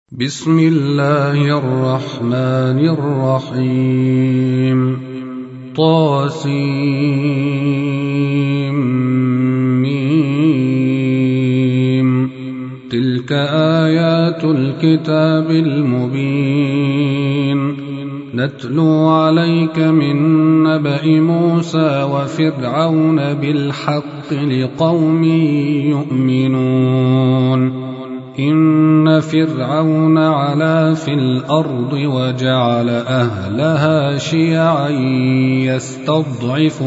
بسم الله الرحمن الرحيم طاسيم تلك آيات الكتاب المبين نتلو عليك من نبأ موسى وفرعون بالحق لقوم يؤمنون إن فرعون علا في الأرض وجعل أهلها شيعا يستضعف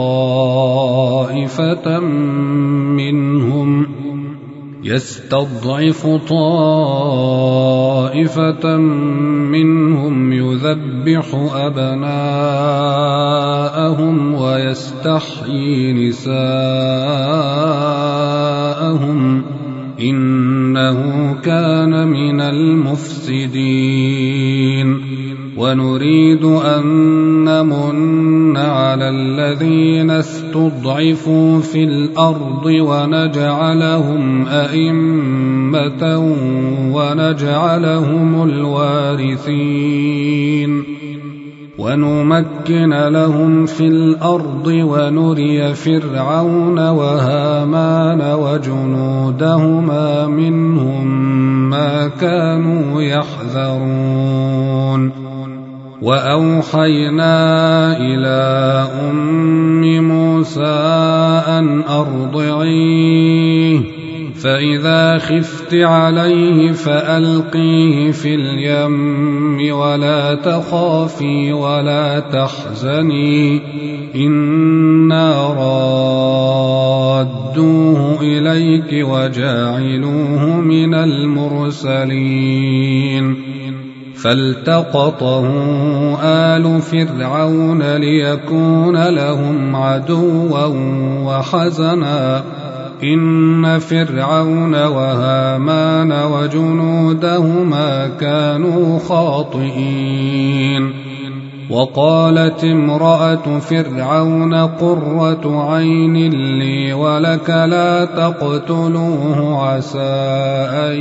طائفة منهم يذبح أبناءهم ويستحيي نساءهم إنه كان من المفسدين ونريد أن نمن على الذين استضعفوا في الأرض ونجعلهم أئمة ونجعلهم الوارثين ونمكن لهم في الأرض ونري فرعون وهامان وجنودهما منهم ما كانوا يحذرون وأوحينا إلى أم موسى أن أرضعيه فإذا خفت عليه فألقيه في اليم ولا تخافي ولا تحزني إنا رادوه إليك وجاعلوه من المرسلين فالتقطه آل فرعون ليكون لهم عدوا وحزنا إن فرعون وهامان وجنودهما كانوا خاطئين وقالت امرأة فرعون قرة عين لي ولك لا تقتلوه عسى أن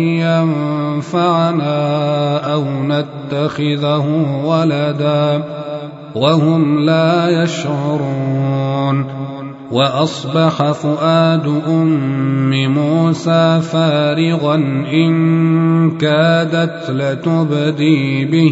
ينفعنا أو نتخذه ولدا وهم لا يشعرون وأصبح فؤاد أم موسى فارغا إن كادت لتبدي به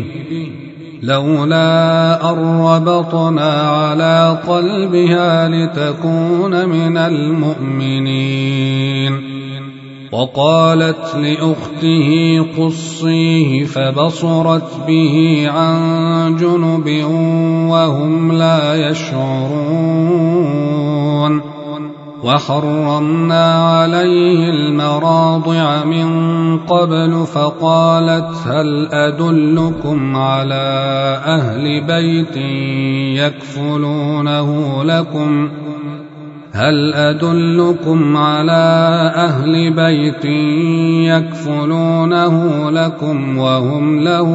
لولا أن ربطنا على قلبها لتكون من المؤمنين وقالت لأخته قصيه فبصرت به عن جنب وهم لا يشعرون وحرمنا عليه المراضع من قبل فقالت هل أدلكم على أهل بيت يكفلونه لكم وهم له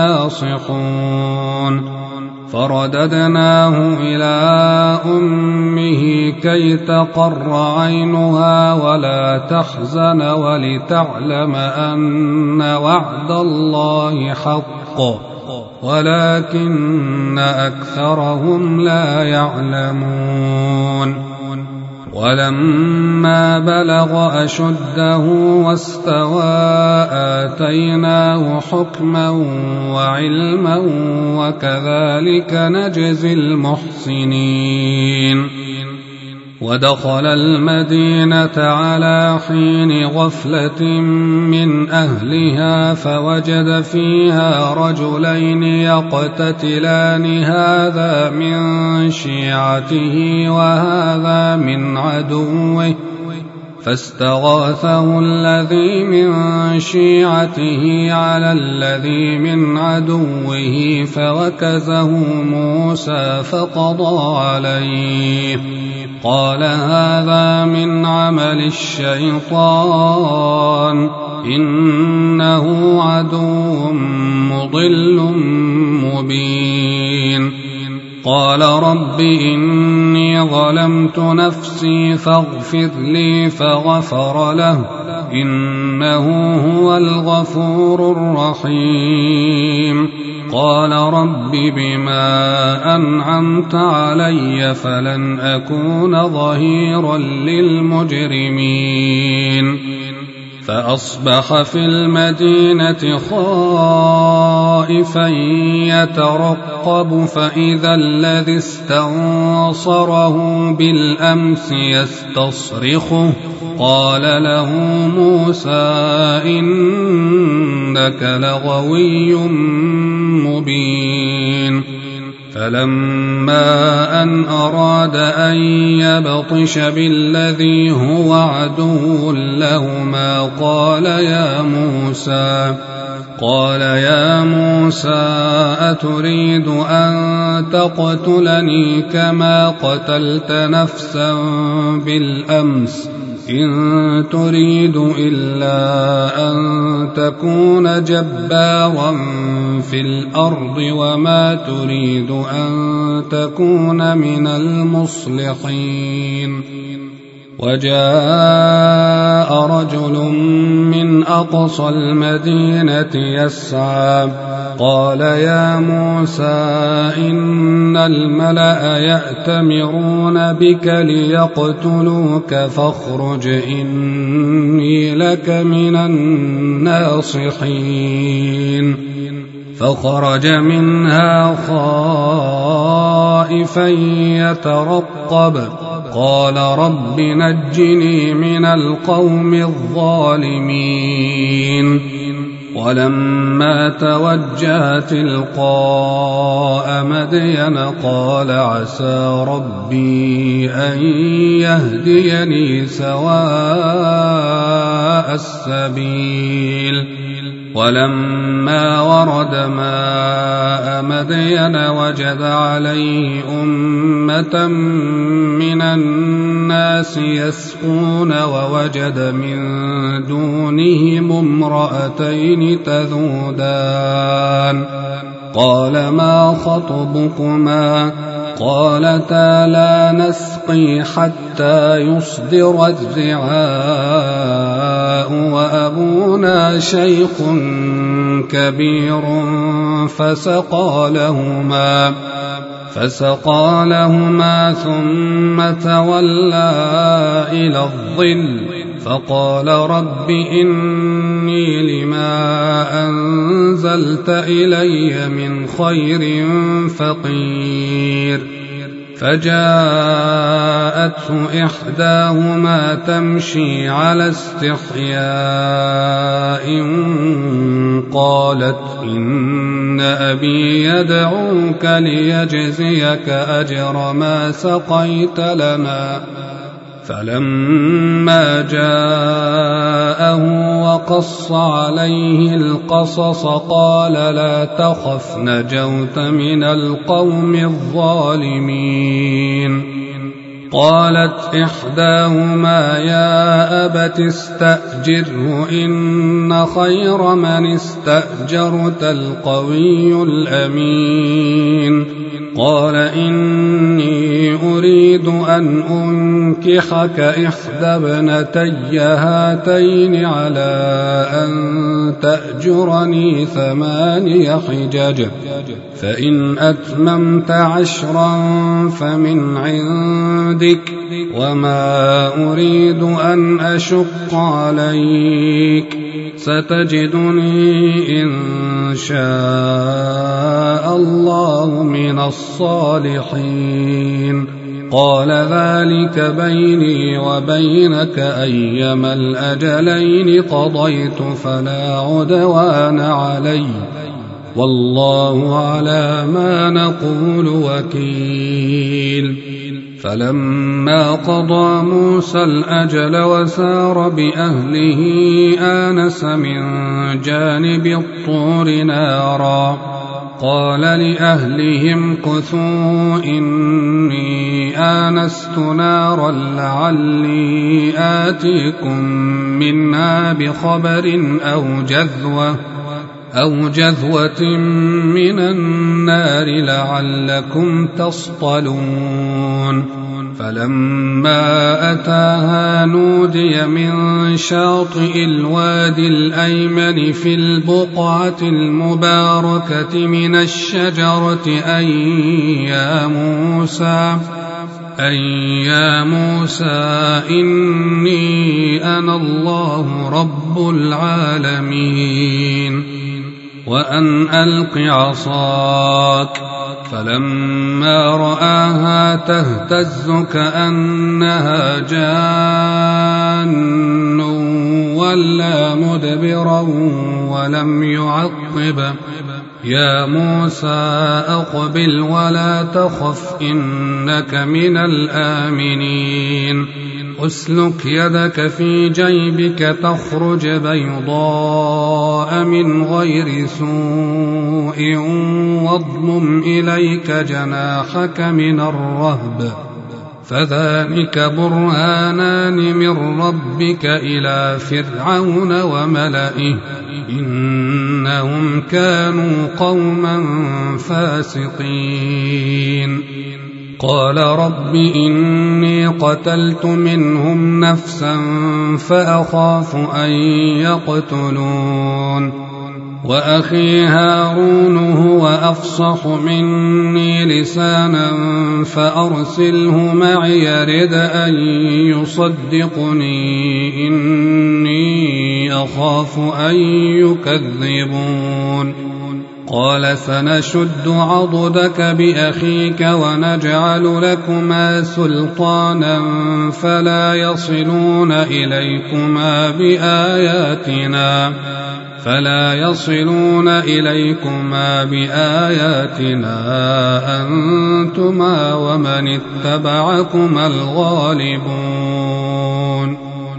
ناصحون فرددناه إلى أمه كي تقر عينها ولا تحزن ولتعلم أن وعد الله حق ولكن أكثرهم لا يعلمون ولما بلغ أشده واستوى آتيناه حكما وعلما وكذلك نجزي المحسنين ودخل المدينة على حين غفلة من أهلها فوجد فيها رجلين يقتتلان هذا من شيعته وهذا من عدوه فاستغاثه الذي من شيعته على الذي من عدوه فوكزه موسى فقضى عليه قال هذا من عمل الشيطان إنه عدو مضل مبين قال رب إني ظلمت نفسي فاغفر لي فغفر له إنه هو الغفور الرحيم قال رب بما أنعمت علي فلن أكون ظهيرا للمجرمين فأصبح في المدينة خائفا يترقب فإذا الذي استنصره بالأمس يستصرخه قال له موسى إنك لغوي مبين فلما أن أراد أن يبطش بالذي هو عدو لهما قال يا موسى أتريد أن تقتلني كما قتلت نفسا بالأمس إن تريد إلا أن تكون جبارا في الأرض وما تريد أن تكون من المصلحين وجاء رجل من أقصى المدينة يسعى قال يا موسى إن الملأ يأتمرون بك ليقتلوك فاخرج إني لك من الناصحين فخرج منها خائفا يترقب قال رب نجني من القوم الظالمين ولما توجه تلقاء مدين قال عسى ربي أن يهديني سواء السبيل ولما ورد ماء مدين وجد عليه أمة من الناس يسقون ووجد من دونهم امرأتين تذودان قال ما خطبكما قالتا لا نسقي حتى يصدر الرعاء وأبونا شيخ كبير فسقى لهما ثم تولى إلى الظل فقال رب إني لما أنزلت إلي من خير فقير فجاءته إحداهما تمشي على استحياء قالت إن أبي يدعوك ليجزيك أجر ما سقيت لنا فلما جاءه وقص عليه القصص قال لا تخف نجوت من القوم الظالمين قالت إحداهما يا أبت استأجره إن خير من استأجرت القوي الأمين قال إني أريد أن أنكحك إحدى ابنتي هاتين على أن تأجرني 8 حجج فإن أتممت 10 فمن عندك وما أريد أن أشق عليك ستجدني إن شاء الله من الصالحين قال ذلك بيني وبينك أيما الأجلين قضيت فلا عدوان علي والله على ما نقول وكيل فلما قضى موسى الأجل وسار بأهله آنس من جانب الطور نارا قال لأهلهم كثوا إني آنست نارا لعلي آتيكم منها بخبر أو جذوة أو جذوة من النار لعلكم تصطلون فلما أتاها نودي من شاطئ الوادي الأيمن في البقعة المباركة من الشجرة أن يا موسى إني أنا الله رب العالمين وأن ألق عصاك فلما رآها تهتز كأنها جان ولا مدبرا ولم يعقب يا موسى أقبل ولا تخف إنك من الآمنين أسلك يدك في جيبك تخرج بيضاء من غير سوء واضمم إليك جناحك من الرهب فذلك برهانان من ربك إلى فرعون وملئه إنهم كانوا قوما فاسقين قال رب إني قتلت منهم نفسا فأخاف أن يقتلون وأخي هارون هو أفصح مني لسانا فأرسله معي يرد أن يصدقني إني أخاف أن يكذبون قال سنشد عضدك بأخيك ونجعل لكما سلطانا فلا يصلون إليكما بآياتنا أنتما ومن اتبعكما الغالبون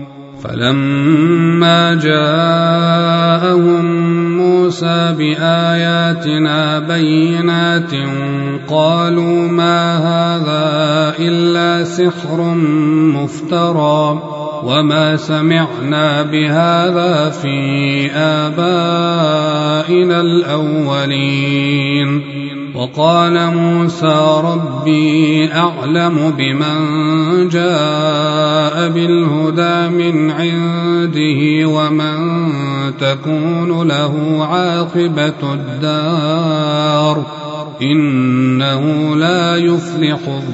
فلما جاءهم موسى بآياتنا بينات قالوا ما هذا إلا سحر مفترى وما سمعنا بهذا في آبائنا الأولين وقال موسى ربي أعلم بمن جاء بالهدى من عنده ومن تكون له عاقبة الدار إنه لا يفلح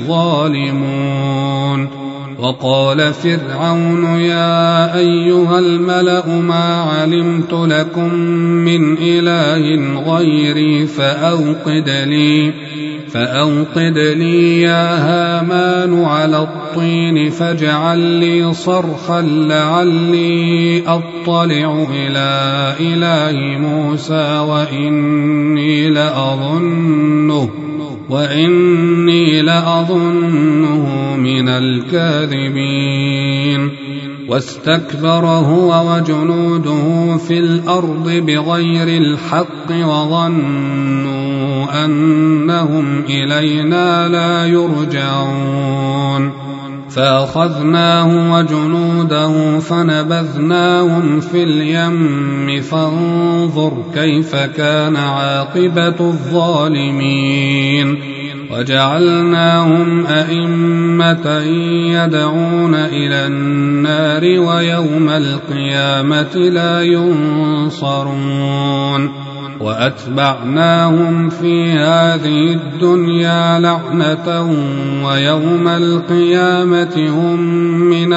الظالمون وقال فرعون يا أيها الملأ ما علمت لكم من إله غيري فأوقد لي يا هامان على الطين فاجعل لي صرحا لعلي أطلع إلى إله موسى وإني لأظنه من الكاذبين واستكبر هو وجنوده في الأرض بغير الحق وظنوا أنهم إلينا لا يرجعون فأخذناه وجنوده فنبذناهم في اليم فانظر كيف كان عاقبة الظالمين وجعلناهم أئمة يدعون إلى النار ويوم القيامة لا ينصرون وأتبعناهم في هذه الدنيا لعنة ويوم القيامة هم من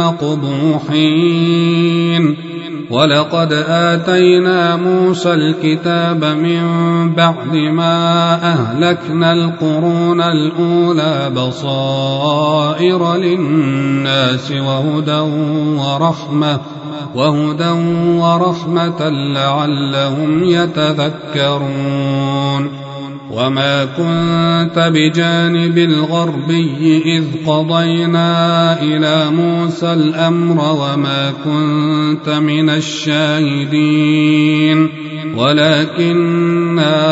المقبوحين ولقد آتينا موسى الكتاب من بعد ما أهلكنا القرون الأولى بصائر للناس وهدى ورحمة لعلهم يتذكرون وما كنت بجانب الغربي إذ قضينا إلى موسى الأمر وما كنت من الشاهدين ولكننا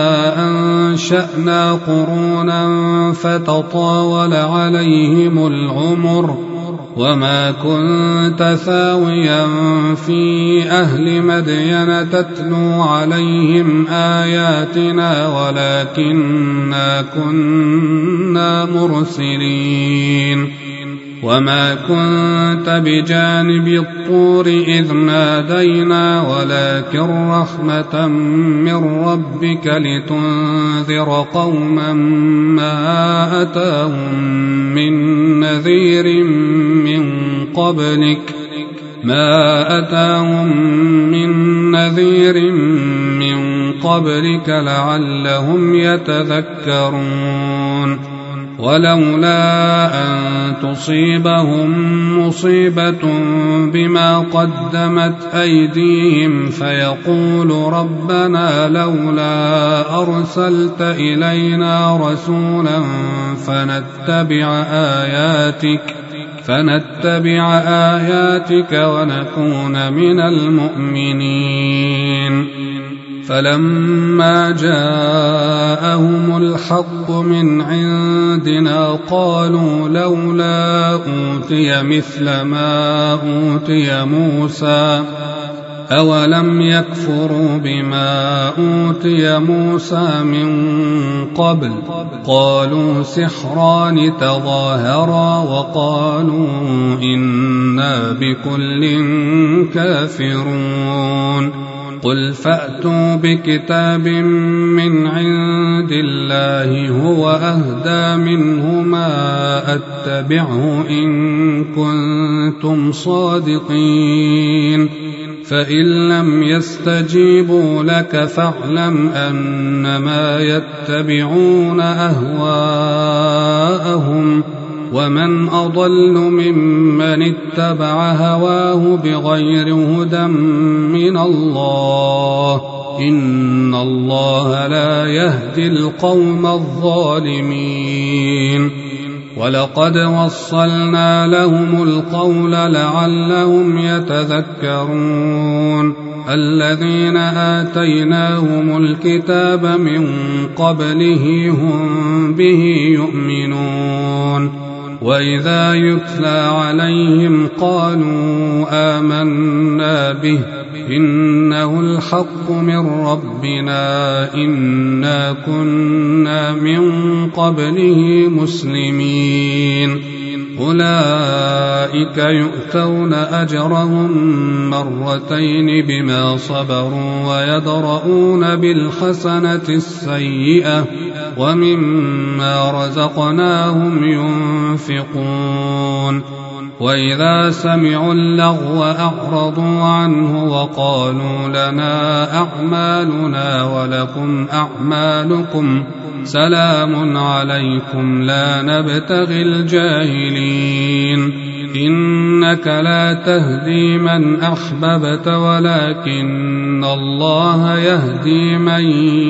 أنشأنا قرونا فتطاول عليهم العمر وما كنت ثاويا في أهل مدين تتلو عليهم آياتنا ولكننا كنا مرسلين وما كنت بجانب الطور إذ نادينا ولكن رحمة من ربك لتنذر قوما ما أتاهم من نذير من قبلك لعلهم يتذكرون ولولا أن تصيبهم مصيبة بما قدمت أيديهم فيقول ربنا لولا أرسلت إلينا رسولا فنتبع آياتك ونكون من المؤمنين فلما جاءهم الحق من عندنا قالوا لولا أوتي مثل ما أوتي موسى أولم يكفروا بما أوتي موسى من قبل قالوا سحران تظاهرا وقالوا إنا بكل كافرون قل فأتوا بكتاب من عند الله هو أهدى منهما أتبعه إن كنتم صادقين فإن لم يستجيبوا لك فاعلم أنما يتبعون أهواءهم ومن أضل ممن اتبع هواه بغير هدى من الله إن الله لا يهدي القوم الظالمين ولقد وصلنا لهم القول لعلهم يتذكرون الذين آتيناهم الكتاب من قبله هم به يؤمنون وإذا يتلى عليهم قالوا آمنا به إنه الحق من ربنا إنا كنا من قبله مسلمين أولئك يؤتون أجرهم مرتين بما صبروا ويدرؤون بالحسنة السيئة ومما رزقناهم ينفقون وإذا سمعوا اللغو أعرضوا عنه وقالوا لنا أعمالنا ولكم أعمالكم سلام عليكم لا نبتغي الجاهلين إنك لا تهدي من أحببت ولكن الله يهدي من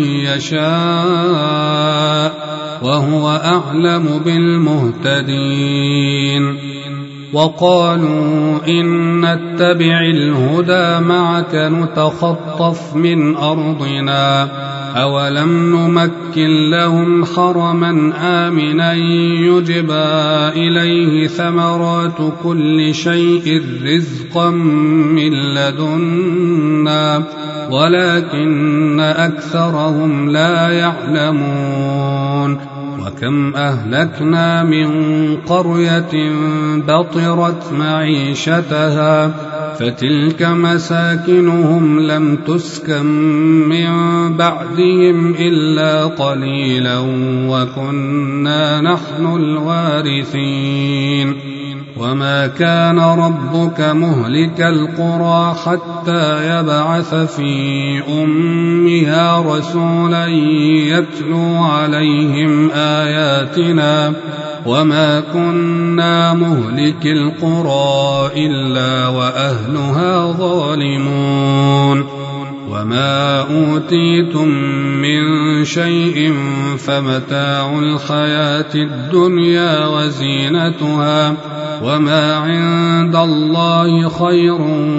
يشاء وهو أعلم بالمهتدين وقالوا إن نتبع الهدى معك نتخطف من أرضنا أولم نمكن لهم حرما آمنا يجبى إليه ثمرات كل شيء رزقا من لدنا ولكن أكثرهم لا يعلمون وكم أهلكنا من قرية بطرت معيشتها فتلك مساكنهم لم تسكن من بعدهم إلا قليلا وكنا نحن الوارثين وما كان ربك مهلك القرى حتى يبعث في أمها رسولا يتلو عليهم آياتنا وما كنا مهلك القرى إلا وأهلها ظالمون وما أوتيتم من شيء فمتاع الحياة الدنيا وزينتها وما عند الله خير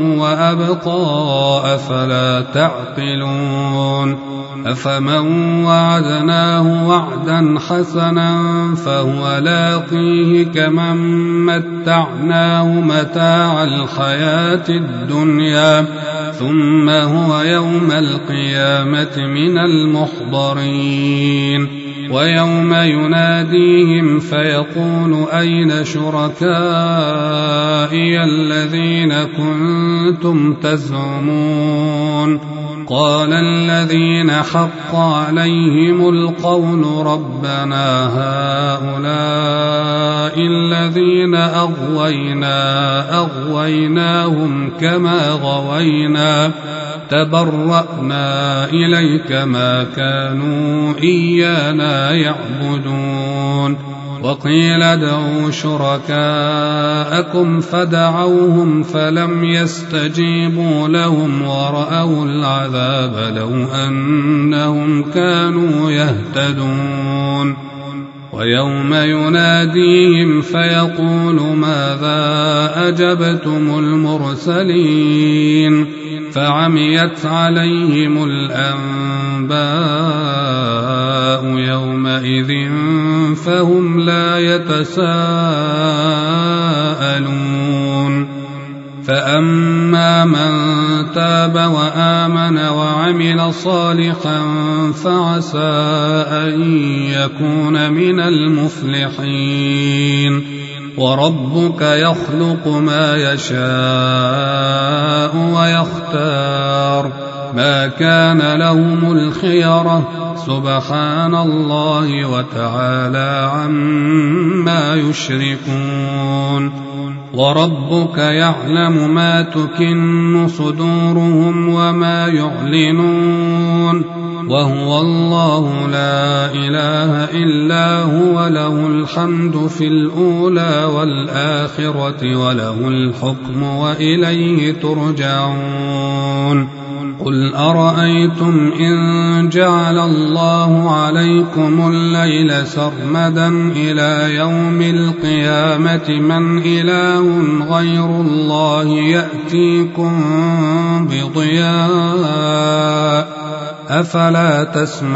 وأبقى أفلا تعقلون أفمن وعدناه وعدا حسنا فهو لاقيه كمن متعناه متاع الحياة الدنيا ثم هو يوم القيامة من المحضرين ويوم يناديهم فيقول أين شركائي الذين كنتم تزعمون قال الذين حق عليهم القول ربنا هؤلاء الذين أغويناهم كما غوينا تبرأنا إليك ما كانوا إيانا يعبدون وقيل ادعوا شركاءكم فدعوهم فلم يستجيبوا لهم ورأوا العذاب لو أنهم كانوا يهتدون ويوم يناديهم فيقول ماذا أجبتم المرسلين فعميت عليهم الأنباء يومئذ فهم لا يتساءلون فأما من تاب وآمن وعمل صالحا فعسى أن يكون من المفلحين وربك يخلق ما يشاء ويختار ما كان لهم الخيرة سبحان الله وتعالى عما يشركون وربك يعلم ما تكن صدورهم وما يعلنون وهو الله لا إله إلا هو له الحمد في الأولى والآخرة وله الحكم وإليه ترجعون قل أرأيتم إن جعل الله عليكم الليل سرمدا إلى يوم القيامة من إله غير الله يأتيكم بضياء أفلا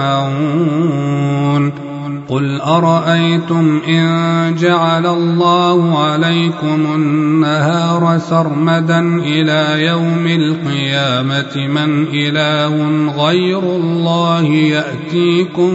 تسمعون قل أرأيتم إن جعل الله عليكم النهار سرمدا إلى يوم القيامة من إله غير الله يأتيكم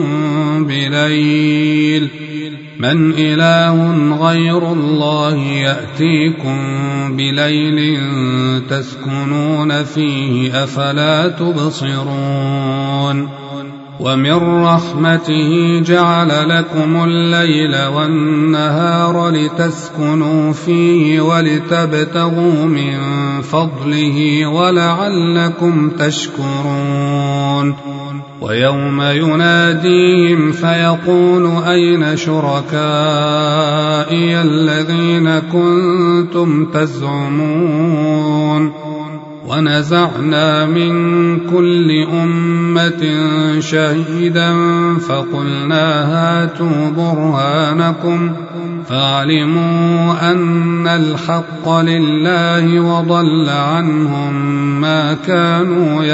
بليل من إله غير الله يأتيكم بليل تسكنون فيه أفلا تبصرون ومن رحمته جعل لكم الليل والنهار لتسكنوا فيه ولتبتغوا من فضله ولعلكم تشكرون ويوم يناديهم فيقول أين شركائي الذين كنتم تزعمون ونزعنا من كل أمة شهيدا فقلنا هاتوا برهانكم فاعلموا أن الحق لله وضل عنهم ما كانوا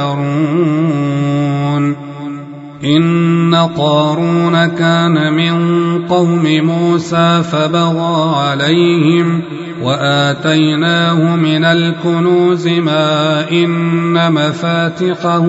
يفترون إن قارون كان من قوم موسى فبغى عليهم وآتيناه من الكنوز ما إن مفاتحه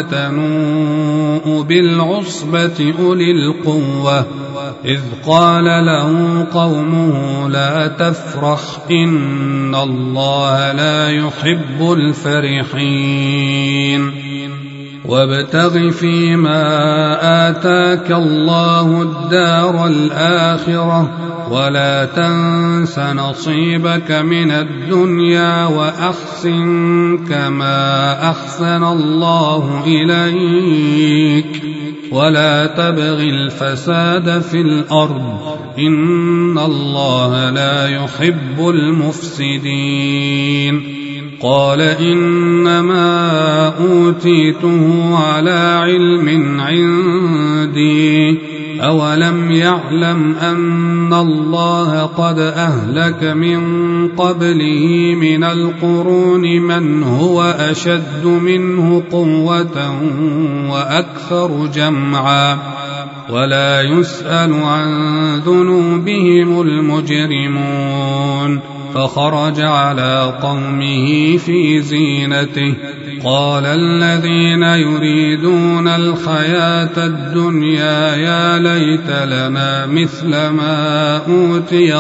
لتنوء بالعصبة أولي القوة إذ قال له قومه لا تفرح إن الله لا يحب الفرحين وابتغ فيما آتاك الله الدار الآخرة ولا تنس نصيبك من الدنيا وأحسن كما أحسن الله إليك ولا تبغ الفساد في الأرض إن الله لا يحب المفسدين قال إنما أوتيته على علم عندي أولم يعلم أن الله قد أهلك من قبله من القرون من هو أشد منه قوة وأكثر جمعا ولا يسأل عن ذنوبهم المجرمون فخرج على قومه في زينته قال الذين يريدون الحياة الدنيا يا ليت لنا مثل ما أوتي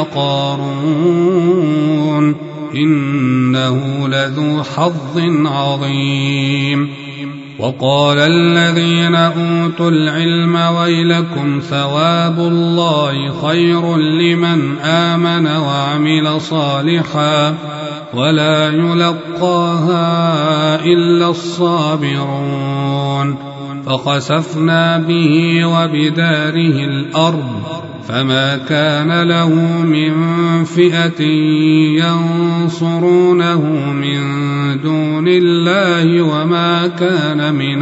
قارون إنه لذو حظ عظيم وقال الذين أوتوا العلم ويلكم ثواب الله خير لمن آمن وعمل صالحا ولا يلقاها إلا الصابرون فخسفنا به وبداره الأرض فما كان له من فئة ينصرونه من دون الله وما كان من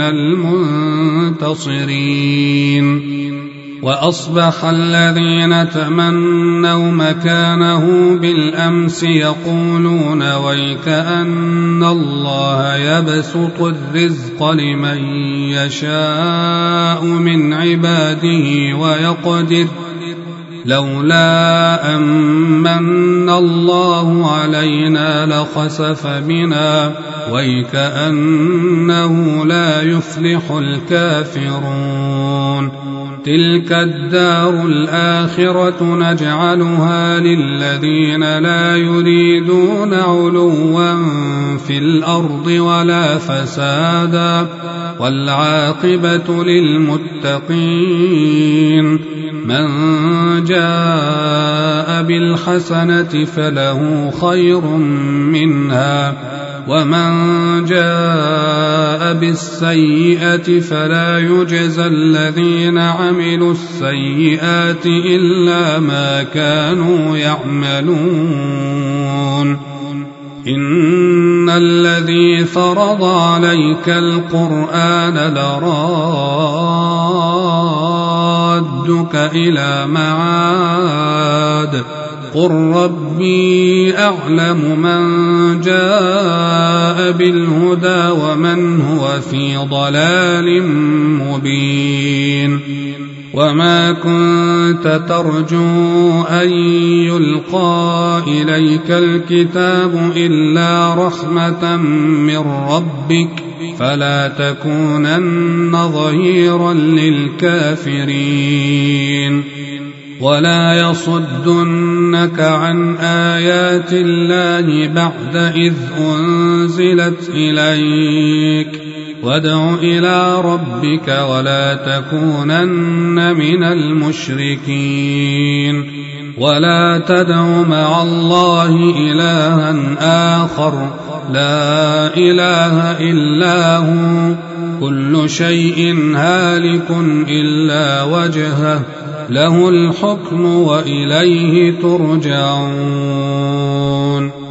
المنتصرين وأصبح الذين تمنوا مكانه بالأمس يقولون ويكأن الله يبسط الرزق لمن يشاء من عباده ويقدر لولا أمن الله علينا لخسف بنا ويكأنه لا يفلح الكافرون تلك الدار الآخرة نجعلها للذين لا يريدون علوا في الأرض ولا فسادا والعاقبة للمتقين من جاء بالحسنة فله خير منها ومن جاء بالسيئة فلا يجزى الذين عملوا السيئات إلا ما كانوا يعملون إن الذي فرض عليك القرآن لرادك إلى معاد قل ربي أعلم من جاء بالهدى ومن هو في ضلال مبين وما كنت ترجو أن يلقى إليك الكتاب إلا رحمة من ربك فلا تكونن ظهيرا للكافرين ولا يصدنك عن آيات الله بعد إذ أنزلت إليك وادع إلى ربك ولا تكونن من المشركين ولا تدع مع الله إلها آخر لا إله إلا هو كل شيء هالك إلا وجهه له الحكم وإليه ترجعون